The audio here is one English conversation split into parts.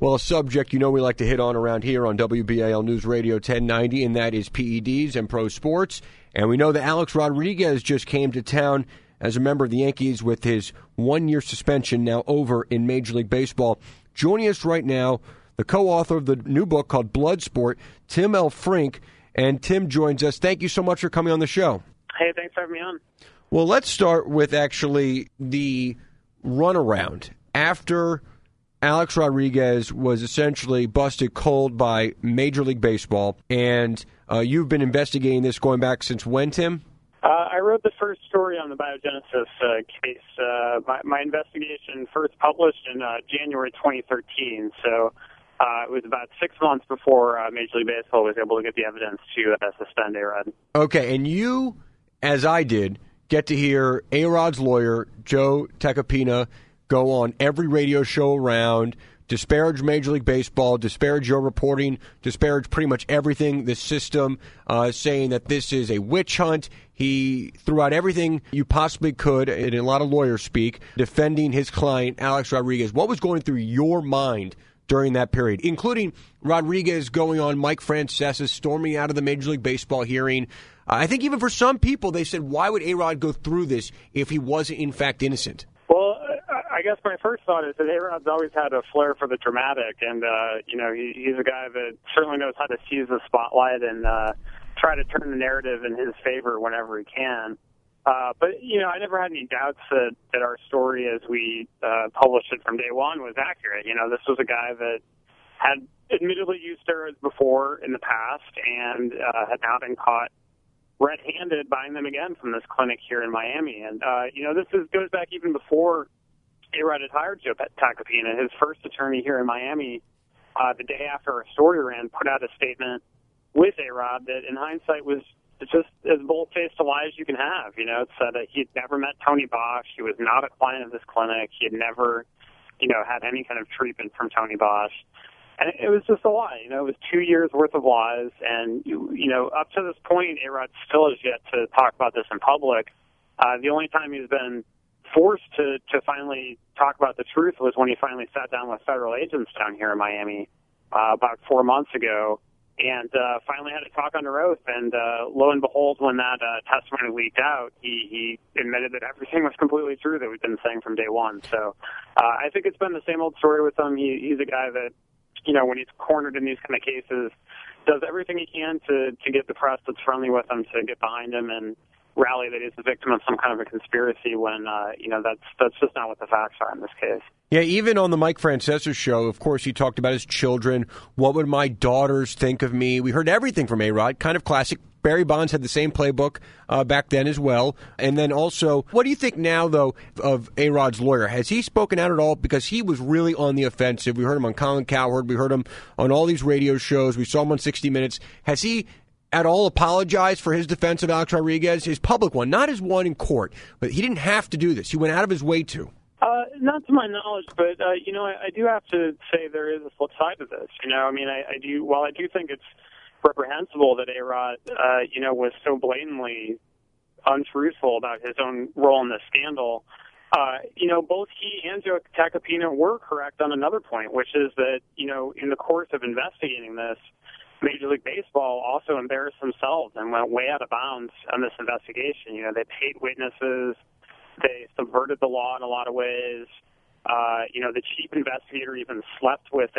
Well, a subject you know we like to hit on around here on WBAL News Radio 1090, and that is PEDs and pro sports. And we know that Alex Rodriguez just came to town as a member of the Yankees with his one-year suspension now over in Major League Baseball. Joining us right now, the co-author of the new book called Bloodsport, Tim L. Frink. And Tim joins us. Thank you so much for coming on the show. Hey, thanks for having me on. Well, let's start with actually the runaround. After Alex Rodriguez was essentially busted cold by Major League Baseball, and you've been investigating this going back since when, Tim? I wrote the first story on the biogenesis case. My investigation first published in January 2013, so it was about 6 months before Major League Baseball was able to get the evidence to suspend A-Rod. Okay, and you, as I did, get to hear A-Rod's lawyer, Joe Tacopina, go on every radio show around, disparage Major League Baseball, disparage your reporting, disparage pretty much everything, the system, saying that this is a witch hunt. He threw out everything you possibly could, and a lot of lawyers speak, defending his client, Alex Rodriguez. What was going through your mind during that period, including Rodriguez going on Mike Francesa, storming out of the Major League Baseball hearing? I think even for some people, they said, why would A-Rod go through this if he wasn't, in fact, innocent? Well, I guess my first thought is that A-Rod's always had a flair for the dramatic, and, he's a guy that certainly knows how to seize the spotlight and try to turn the narrative in his favor whenever he can. But I never had any doubts that our story as we published it from day one was accurate. This was a guy that had admittedly used steroids before in the past and had now been caught red-handed buying them again from this clinic here in Miami. And, goes back even before A-Rod had hired Joe Tacopina. His first attorney here in Miami, the day after our story ran, put out a statement with A-Rod that in hindsight was just as bold-faced a lie as you can have. It said that he had never met Tony Bosch. He was not a client of this clinic. He had never, had any kind of treatment from Tony Bosch. And it was just a lie. It was 2 years worth of lies. And, up to this point, A-Rod still has yet to talk about this in public. The only time he's been forced to finally talk about the truth was when he finally sat down with federal agents down here in Miami about 4 months ago and finally had to talk under oath. And lo and behold, when that testimony leaked out, he admitted that everything was completely true that we've been saying from day one. So I think it's been the same old story with him. He's a guy that, when he's cornered in these kind of cases, does everything he can to get the press that's friendly with him to get behind him and rally that he's the victim of some kind of a conspiracy when, that's just not what the facts are in this case. Yeah, even on the Mike Francesa show, of course, he talked about his children. What would my daughters think of me? We heard everything from A-Rod, kind of classic. Barry Bonds had the same playbook back then as well. And then also, what do you think now, though, of A-Rod's lawyer? Has he spoken out at all? Because he was really on the offensive. We heard him on Colin Cowherd. We heard him on all these radio shows. We saw him on 60 Minutes. Has he at all apologized for his defense of Alex Rodriguez, his public one, not his one in court? But he didn't have to do this. He went out of his way to. Not to my knowledge, but, I do have to say there is a flip side to this. While I do think it's reprehensible that A-Rod, was so blatantly untruthful about his own role in this scandal, both he and Joe Tacopina were correct on another point, which is that, in the course of investigating this, Major League Baseball also embarrassed themselves and went way out of bounds on this investigation. They paid witnesses. They subverted the law in a lot of ways. The chief investigator even slept with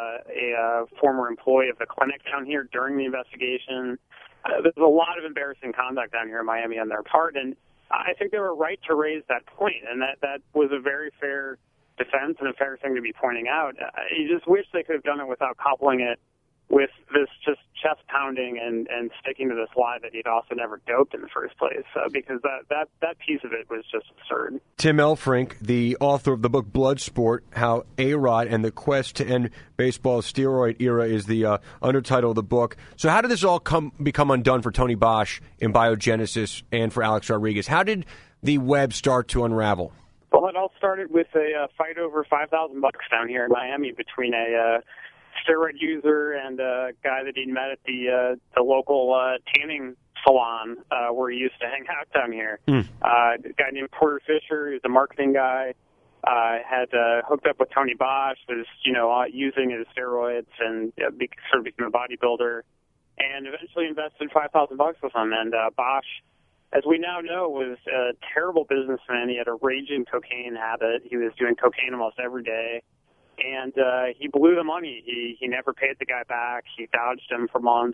a former employee of the clinic down here during the investigation. There's a lot of embarrassing conduct down here in Miami on their part, and I think they were right to raise that point, and that was a very fair defense and a fair thing to be pointing out. You just wish they could have done it without coupling it with this just chest pounding and sticking to this lie that he'd also never doped in the first place, because that piece of it was just absurd. Tim L. Frink, the author of the book Bloodsport, How A-Rod and the Quest to End Baseball's Steroid Era is the undertitle of the book. So how did this all become undone for Tony Bosch in Biogenesis and for Alex Rodriguez? How did the web start to unravel? Well, it all started with a fight over $5,000 down here in Miami between a steroid user and a guy that he'd met at the local tanning salon where he used to hang out down here. A guy named Porter Fisher, who's a marketing guy, had hooked up with Tony Bosch, was, using his steroids and sort of became a bodybuilder, and eventually invested $5,000 with him. And Bosch, as we now know, was a terrible businessman. He had a raging cocaine habit. He was doing cocaine almost every day. And he blew the money. He never paid the guy back. He dodged him for months.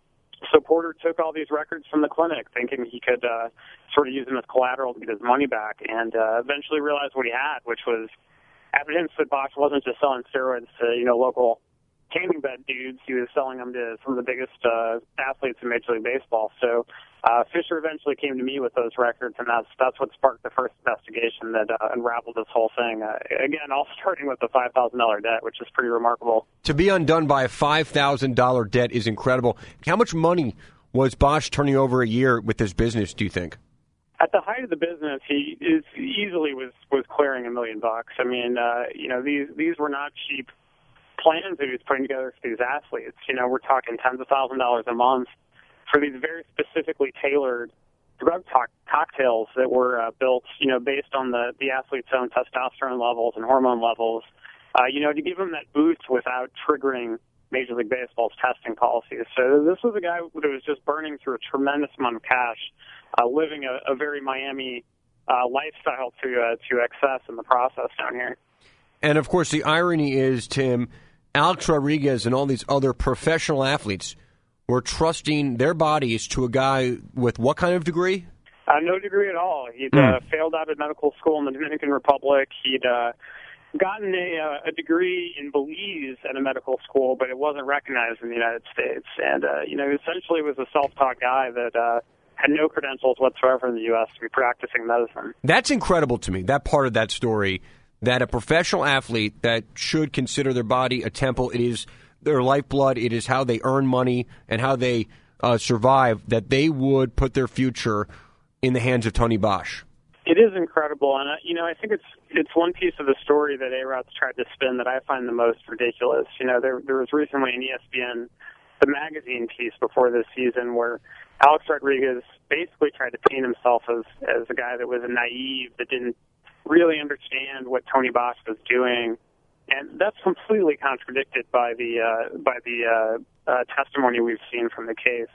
So Porter took all these records from the clinic, thinking he could sort of use them as collateral to get his money back, and eventually realized what he had, which was evidence that Bosch wasn't just selling steroids to, local tanning bed dudes. He was selling them to some of the biggest athletes in Major League Baseball. So Fisher eventually came to me with those records, and that's what sparked the first investigation that unraveled this whole thing. Again, all starting with the $5,000 debt, which is pretty remarkable. To be undone by a $5,000 debt is incredible. How much money was Bosch turning over a year with this business, do you think? At the height of the business, he easily was clearing $1 million. I mean, these were not cheap plans that he was putting together for these athletes. We're talking tens of thousands of dollars a month for these very specifically tailored drug cocktails that were built, based on the athlete's own testosterone levels and hormone levels, to give them that boost without triggering Major League Baseball's testing policies. So this was a guy that was just burning through a tremendous amount of cash, living a very Miami lifestyle to excess in the process down here. And, of course, the irony is, Tim, Alex Rodriguez and all these other professional athletes were trusting their bodies to a guy with what kind of degree? No degree at all. He'd failed out of medical school in the Dominican Republic. He'd gotten a degree in Belize at a medical school, but it wasn't recognized in the United States. And, essentially was a self-taught guy that had no credentials whatsoever in the U.S. to be practicing medicine. That's incredible to me, that part of that story, that a professional athlete that should consider their body a temple, it is their lifeblood, it is how they earn money and how they survive, that they would put their future in the hands of Tony Bosch. It is incredible, and I think it's one piece of the story that A-Rod's tried to spin that I find the most ridiculous. There was recently an ESPN, the magazine piece before this season, where Alex Rodriguez basically tried to paint himself as a guy that was naive, that didn't really understand what Tony Bosch was doing, and that's completely contradicted by the testimony we've seen from the case.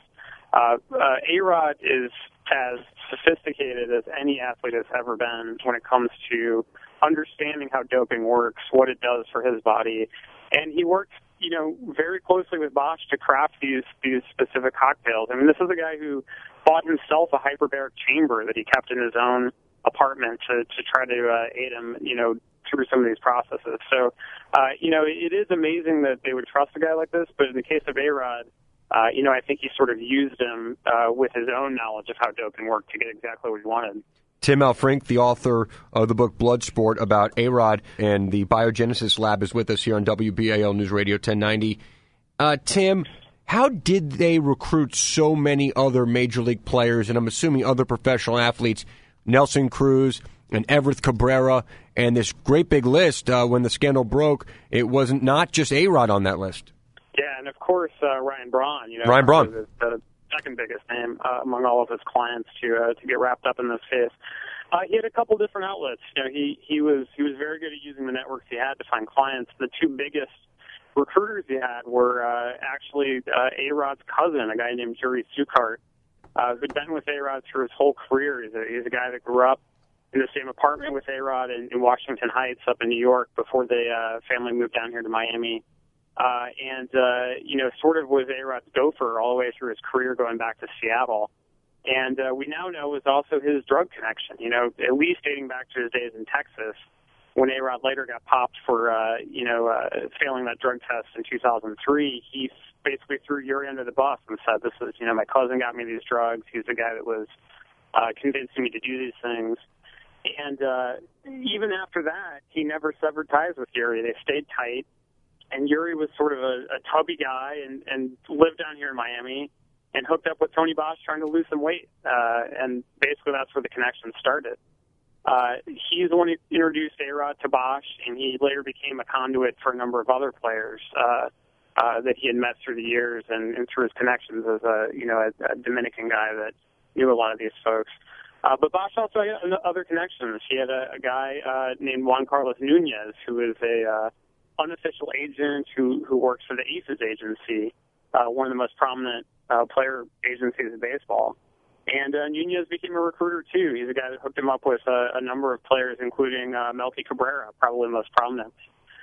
A-Rod is as sophisticated as any athlete has ever been when it comes to understanding how doping works, what it does for his body, and he worked, very closely with Bosch to craft these specific cocktails. I mean, this is a guy who bought himself a hyperbaric chamber that he kept in his own apartment to try to aid him, through some of these processes. So, it is amazing that they would trust a guy like this, but in the case of A-Rod, I think he sort of used him with his own knowledge of how doping worked to get exactly what he wanted. Tim Elfrink, the author of the book Bloodsport about A-Rod and the Biogenesis Lab, is with us here on WBAL News Radio 1090. Tim, how did they recruit so many other Major League players, and I'm assuming other professional athletes, Nelson Cruz and Everth Cabrera, and this great big list? When the scandal broke, it wasn't not just A-Rod on that list. Yeah, and of course, Ryan Braun. Ryan Braun. The second biggest name among all of his clients to get wrapped up in this case. He had a couple different outlets. He was very good at using the networks he had to find clients. The two biggest recruiters he had were actually A-Rod's cousin, a guy named Yuri Sukart, who'd been with A-Rod through his whole career. He's a guy that grew up in the same apartment with A-Rod in Washington Heights up in New York before the family moved down here to Miami. Sort of was A-Rod's gopher all the way through his career going back to Seattle. And we now know was also his drug connection, at least dating back to his days in Texas when A-Rod later got popped for, failing that drug test in 2003. He basically threw Yuri under the bus and said, this is, my cousin got me these drugs. He's the guy that was convincing me to do these things. And even after that, he never severed ties with Yuri. They stayed tight. And Yuri was sort of a tubby guy and lived down here in Miami and hooked up with Tony Bosch trying to lose some weight. And basically that's where the connection started. He's the one who introduced A-Rod to Bosch, and he later became a conduit for a number of other players that he had met through the years and through his connections as a Dominican guy that knew a lot of these folks. But Bosch also had other connections. He had a guy named Juan Carlos Nunez, who is a unofficial agent who works for the Aces agency, one of the most prominent player agencies in baseball. And Nunez became a recruiter, too. He's a guy that hooked him up with a number of players, including Melky Cabrera, probably the most prominent.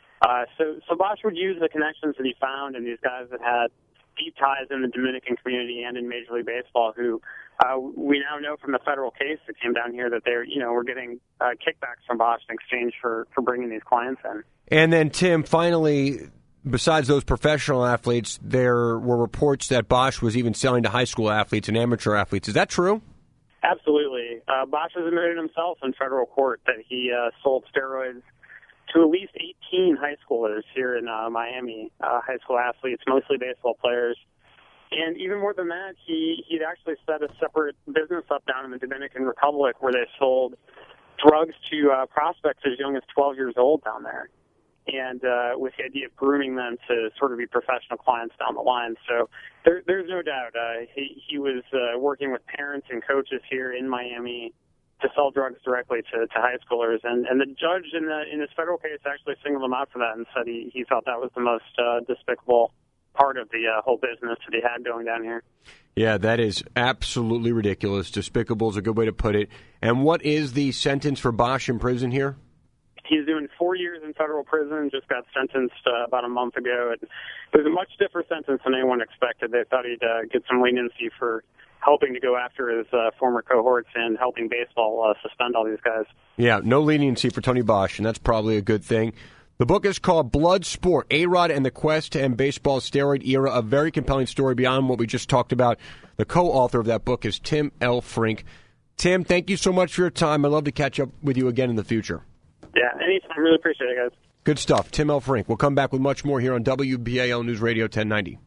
So Bosch would use the connections that he found and these guys that had deep ties in the Dominican community and in Major League Baseball, who we now know from the federal case that came down here that we're getting kickbacks from Bosch in exchange for bringing these clients in. And then, Tim, finally, besides those professional athletes, there were reports that Bosch was even selling to high school athletes and amateur athletes. Is that true? Absolutely. Bosch has admitted himself in federal court that he sold steroids to at least 18 high schoolers here in Miami, high school athletes, mostly baseball players. And even more than that, he'd actually set a separate business up down in the Dominican Republic where they sold drugs to prospects as young as 12 years old down there, and with the idea of grooming them to sort of be professional clients down the line. So there's no doubt he was working with parents and coaches here in Miami to sell drugs directly to high schoolers. And the judge in his federal case actually singled him out for that and said he thought that was the most despicable part of the whole business that he had going down here. Yeah, that is absolutely ridiculous. Despicable is a good way to put it. And what is the sentence for Bosch in prison here? He's doing 4 years in federal prison, just got sentenced about a month ago. It was a much different sentence than anyone expected. They thought he'd get some leniency for helping to go after his former cohorts and helping baseball suspend all these guys. Yeah, no leniency for Tony Bosch, and that's probably a good thing. The book is called Blood Sport, A-Rod and the Quest to End Baseball's Steroid Era, a very compelling story beyond what we just talked about. The co-author of that book is Tim L. Frink. Tim, thank you so much for your time. I'd love to catch up with you again in the future. Yeah, anytime. Really appreciate it, guys. Good stuff. Tim L. Frink. We'll come back with much more here on WBAL News Radio 1090.